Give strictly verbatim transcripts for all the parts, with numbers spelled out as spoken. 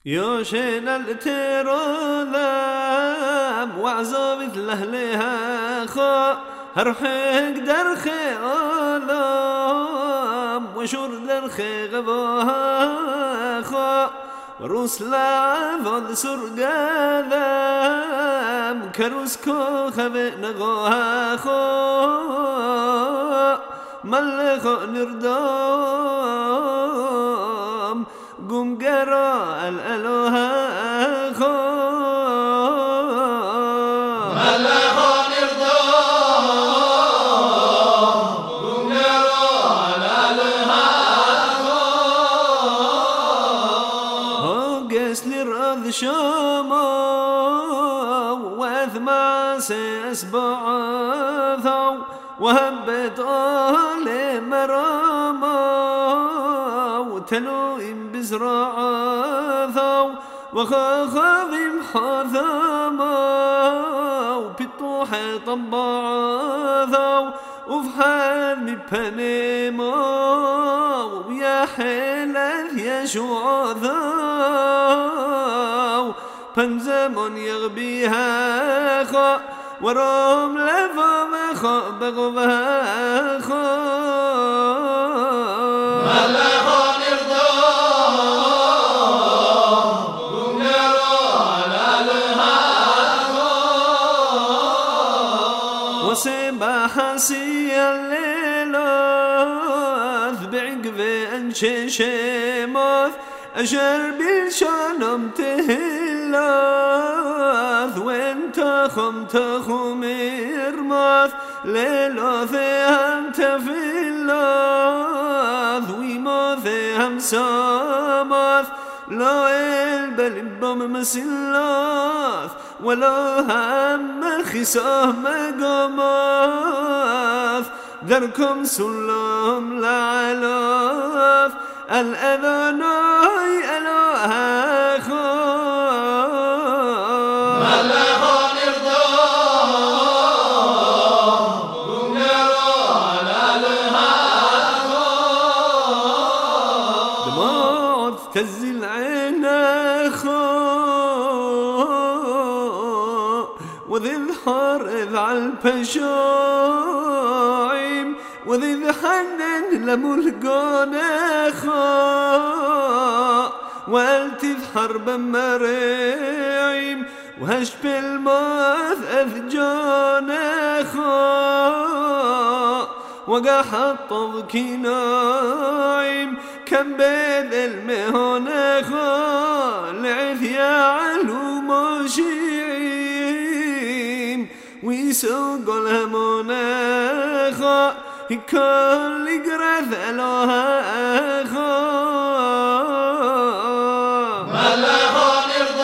يوشين الترولم وعزوبت لهلها خا هرحق درخي أولم وشور درخي غبوها خا وروس لعفض سرقالم كروس كو خبئ نغوها خا ملخو نردام قم قرا الألوها خو ملخو نردام قم قرا الألوها خو قس لرأذ شاما واثمع سيسبع ثو وهبت أهل مراما وتلوئم بزرع ثو وخاخذ حثاما وبالطوح طبع ثو وفحال مبنيما ويا حلال يشوع ثو بنزمون يغبيها خا ورام لفم خا بغبها خا ملخو نردام قم قرا الألوها خو وسبح سي الليلات بعقب انششماث أجر بالشانم تهلاث وانت خم تخم إرماث ليلو ثيهم تفلاث ويما ثيهم ساماث لا البلبم مسلاث ولا هم خساه مقاماث ذركم سلم لعلاث الأذاناي ألاها خا ملخو نردام قم قرا الألوها خو دموع تهز العين خا وذي الحار إذ عالبشايم وذي ذحنن لملقان خا والتذ حرب مريم وهش بالماث أثجان خا وقع حطض كنايم كم بيد المهون خا لعث يا علو ماشيم ويسوق الهمون خا كل قرث ألوها خا ملخو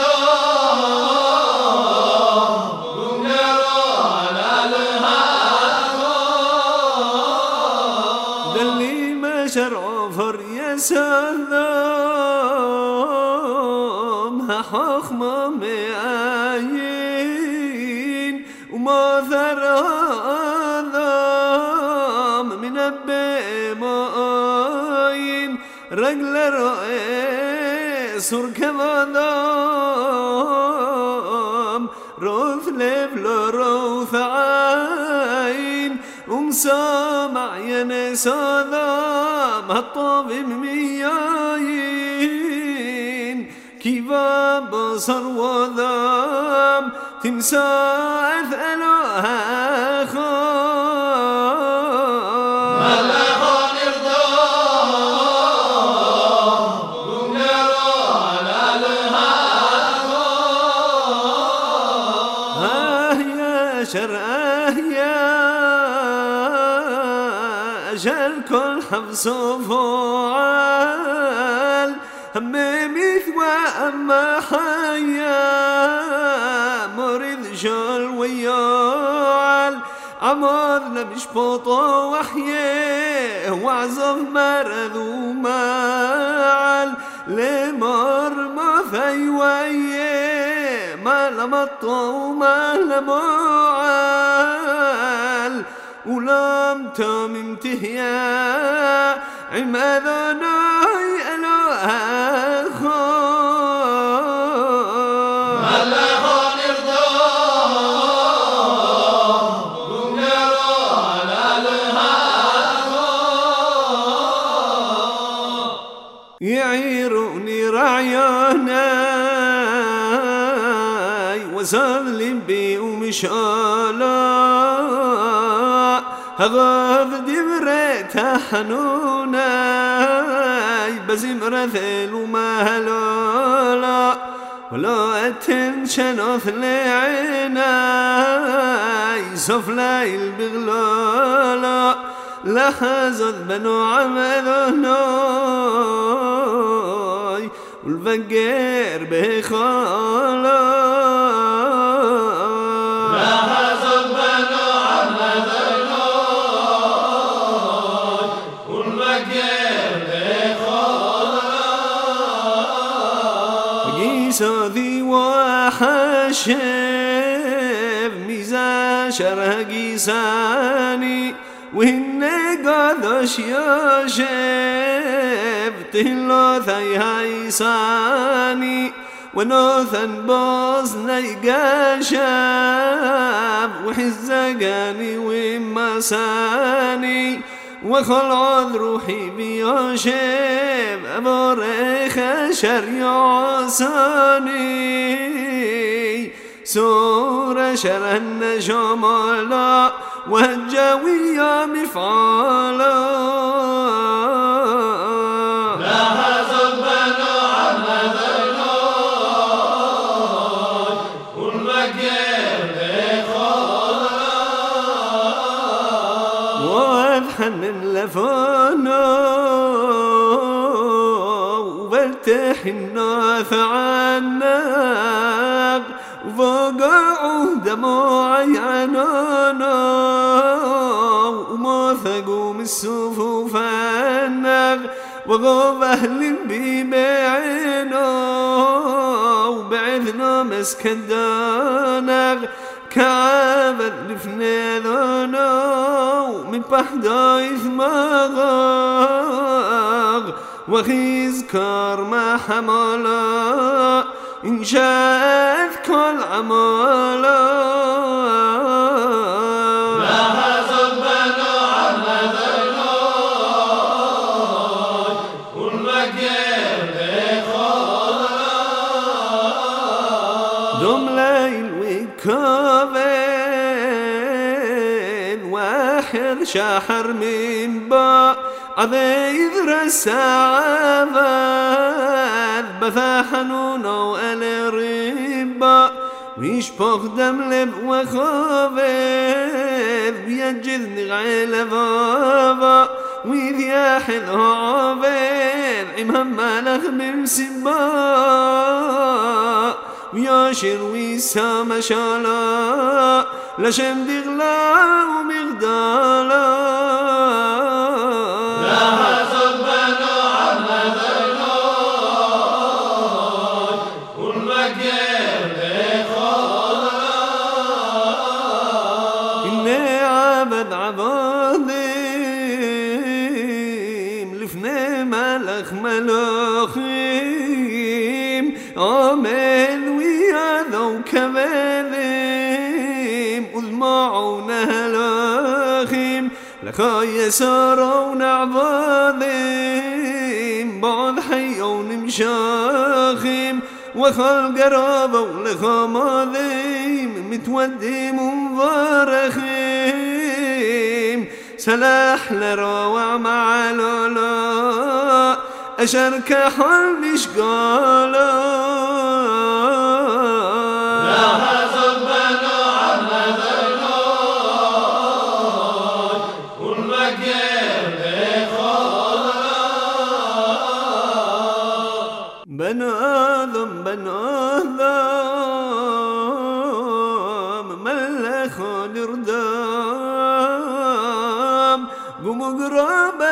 نردام قم قرا الألوها خو دلي ما شرع فر يسلم حخم مآيين وما ثرى بماين رجل رئيس ركضام روث لفل روث عين ومسامع ينسى ذام هالطابم مياين كيفا بصر وذام تنسى أثألها خا ملخو نردام قم قرا الألوها خو آه يا شر آه يا أجل كل حبس وفعال هممي وأما حيا مريض جل ويال عمرنا بشبطه وحيه وعزف مرض ومعل لمر ما في ويه ما لمطه وما لمعال ولم تمم تهيا عماذا ناي ألوها خا رعياني وزال لبي ومشالا هغاف دبرت حنوني بزمرثل ومهلالا ولا تنشنث لعيني صف ليل بغلالا لحظت بنو عمدناي والفقر بخالا لحظت بنو عمدناي والفقر بخالا قيسا ذي وحشف ميزان شره قيساني وهن قادش يشف تهلا ثي هيساني ونوثن بوزني قاشف وحزقاني ومساني وخلعت روحي بيشف أبوريخ شريعساني سورة شرهن جمالا وهجاوية مفعالا لحظت بنو عمدناي والفقر بخالا وابحنن لفانا وبلتح الناث عناق وفقعوا دموعي عنانا وما ثقوا من الصفوف النغ وغاب أهل ببعنا وبعثنا مسكن دانغ كعبد لفناذانا ومن بحدا إثماغ وخيز كار ما حمالا إن شاءت كل عمالا لحظت بنو عمدناي والفقر بخالا دم ليل وكابين واحد شحر من با عذيذ رسعبان بثحنونا والربا ويشبخ دم لب وخابين بيجذني غيل بابا وإذ ياحد عابين عمهم مالخ بمسبا وياشر ويسام شالا لشم دغلا ومغدالا لحظت بنو عمدناي والفقر بخالا إني عبد عباديم لفني ملخ ملخيم آمن وياذو كبذيم وذمعون هلاخيم لخاي سارون عباديم بعض حيون مشاخيم وخل قرابة ولخماذيم متوديم ومبارخيم سلاح لروع مع لولا أشرك حل مشقالا لحظت بنو عمدناي والفقر بخالا بنو آدم بنو آدم ملخ الردام قوموا قرابة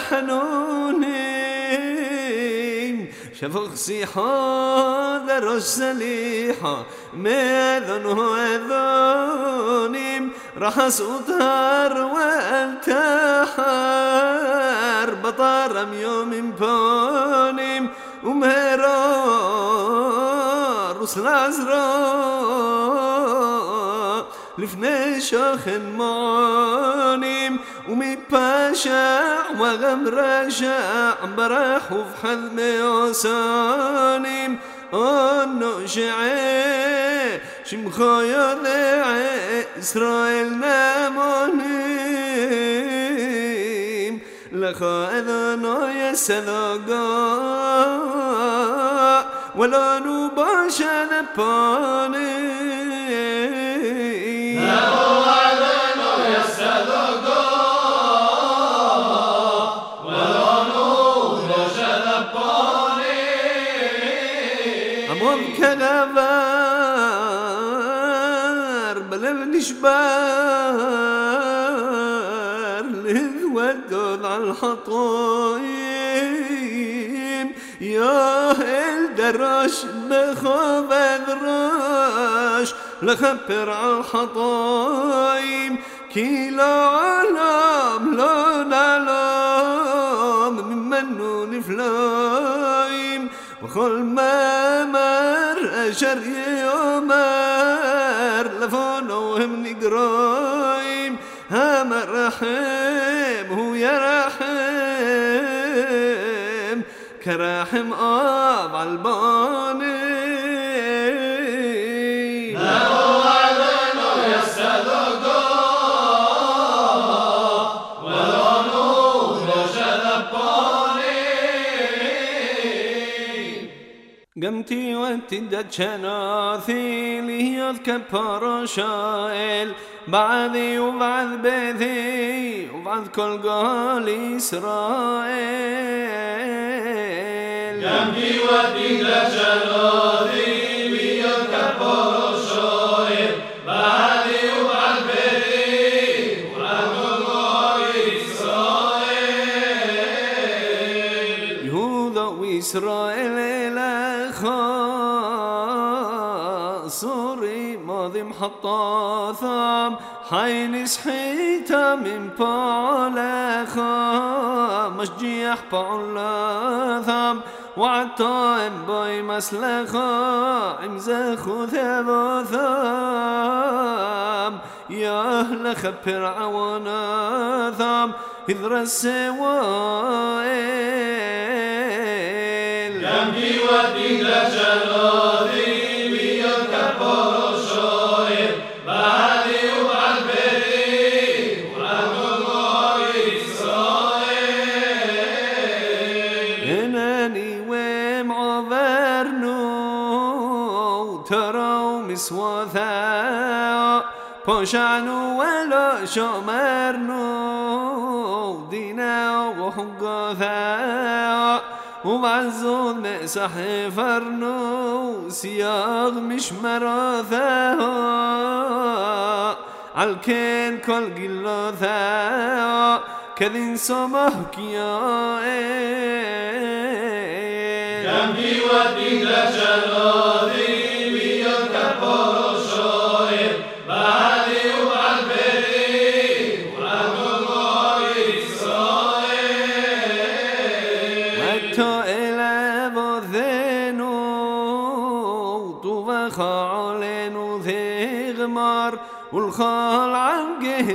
ثحنونين شفخ صيحة درج سليحة ماذن وذونيم راح صوتهر والتحر بطارم يوم بانيم ومهرار رسل عزراء لفني شاخن معانيم ومباشع وغم رشع برح وفحذ عسانيم أنو شعي شمخايا ذعي إسرائيل نامونيم لخا أذنا يسذاقا ولا نباشا نبانيم لخا أذنا يسذاقا ولا نباشا نبانيم أمام كغفار بلب نشبار للودود على الحطايم يا هل دراش بخاف ذراش لخبر على الحطايم كي لا علام لا نعلم ممن نفلايم وخل ما مر أشر يومر لفونا وهم نقرايم هم الرحيم هو يا رحيم كرحم آب عالباني قمتي وانتدت شناثي لهيض كبار شائل بعدي وبعد بيثي وبعد كل قال إسرائيل قمتي وانتدت شناثي لهيض كبار شائل بعدي وبعد بيثي وبعد كل قال إسرائيل يهوذا وإسرائيل سوري ماضي محطاثم حين سحيتا من بالخا مشجيح بعلاثم وعطاهم باي مسلخا عمزخو ثبوثم يا أهل خبر عواناثم إذ رسوائل قمتي ودي لشناثي تروا مسواثا بوشعنوا ولا شمرنوا دينا وحقاثا وبعزون مسح فرنو سياغ مش مراثا عالكين كل قلوثا كذين سمحك يا إيه قمتي ودي لشناثي والخال عنقه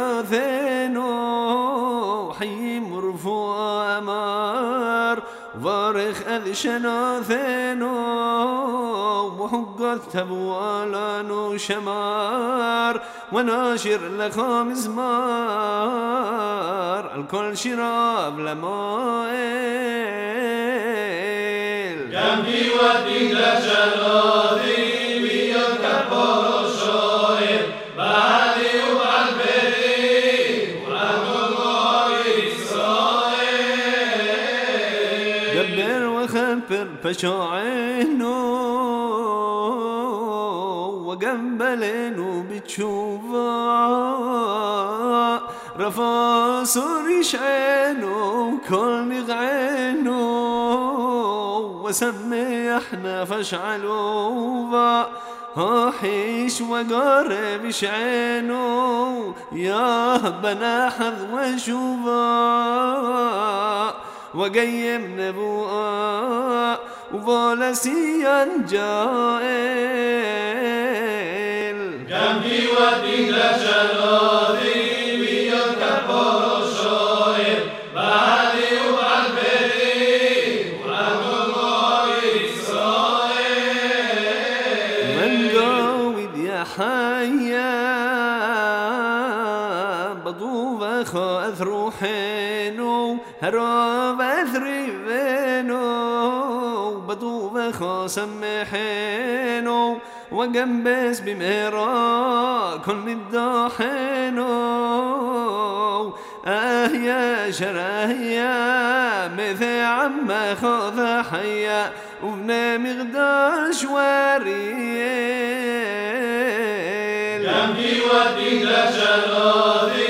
اللثينو حي مرفوع أمار وارخ أذ شناثينو وحقت تبوالانو شمار وناشر لخا مزمار الكل شراب لمائل قمتي ودي لشناثي فشاعينو وقنبلينو بتشوفا رفا سوريش عينو كل نغعينو وسمي احنا فاشعلوفا هاحيش وقارب شعينو يا بنا حظ وشوفا وقيم نبوءا وفولسيا جائل قمتي ودي لشناثي بيض كبار شواذ روحينو هرب أثريبينو بطوبة خاصم محينو وجنبس بمهرا كل مداحينو آه يا شراهيا مثل عم خاذ حيا وبنا مغداش وريل جنبي ودي لا شراذي